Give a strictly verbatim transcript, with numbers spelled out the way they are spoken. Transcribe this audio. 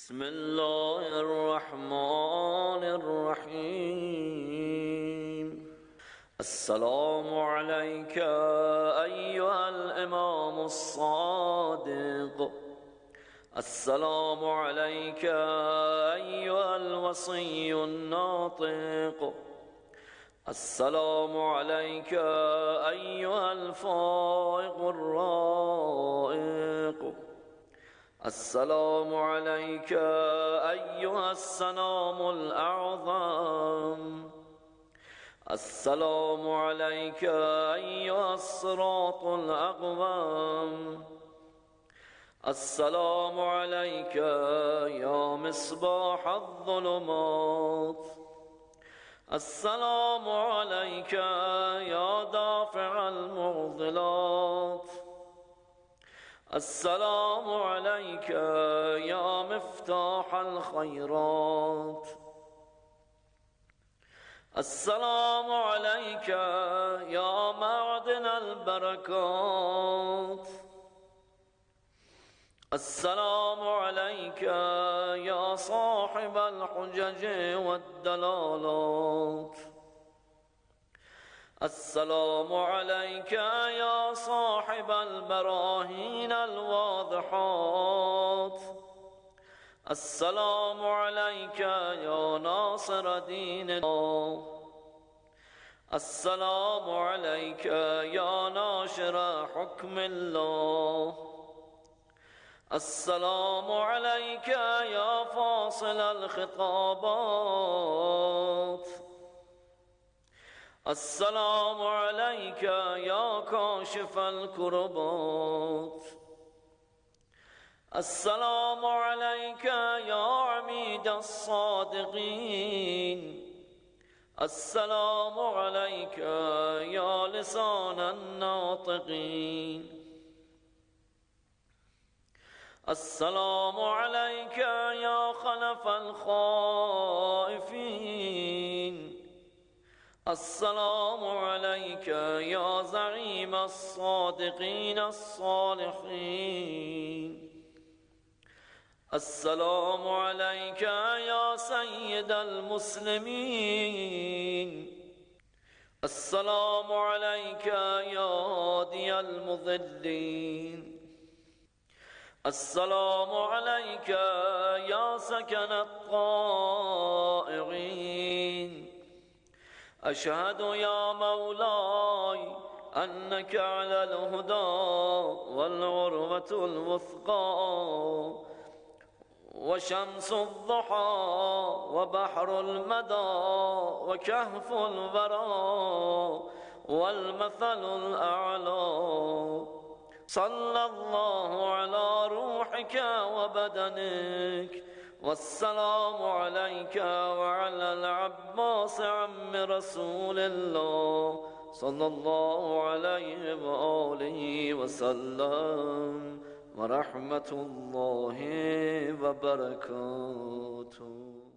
بسم الله الرحمن الرحيم. السلام عليك أيها الإمام الصادق. السلام عليك أيها الوصي الناطق. السلام عليك أيها الفائق الرائق. السلام عليك أيها السنام الأعظم. السلام عليك أيها الصراط الأقوم. السلام عليك يا مصباح الظلمات. السلام عليك يا دافع المعضلات. السلام عليك يا مفتاح الخيرات. السلام عليك يا معدن البركات. السلام عليك يا صاحب الحجج والدلالات. السلام عليك يا صاحب البراهين الواضحات. السلام عليك يا ناصر دين الله. السلام عليك يا ناشر حكم الله. السلام عليك يا فاصل الخطابات. السلام عليك يا كاشف الكربات. السلام عليك يا عميد الصادقين. السلام عليك يا لسان الناطقين. السلام عليك يا خلف الخائفين. السلام عليك يا زعيم الصادقين الصالحين. السلام عليك يا سيد المسلمين. السلام عليك يا هادي المضلين. السلام عليك يا سكن الطائعين. أشهد يا مولاي أنك على الهدى والعروة الوثقى وشمس الضحى وبحر المدى وكهف الورى والمثل الأعلى. صلى الله على روحك وبدنك. والسلام عليك وعلى العباس عم رسول الله صلى الله عليه وآله وسلم ورحمة الله وبركاته.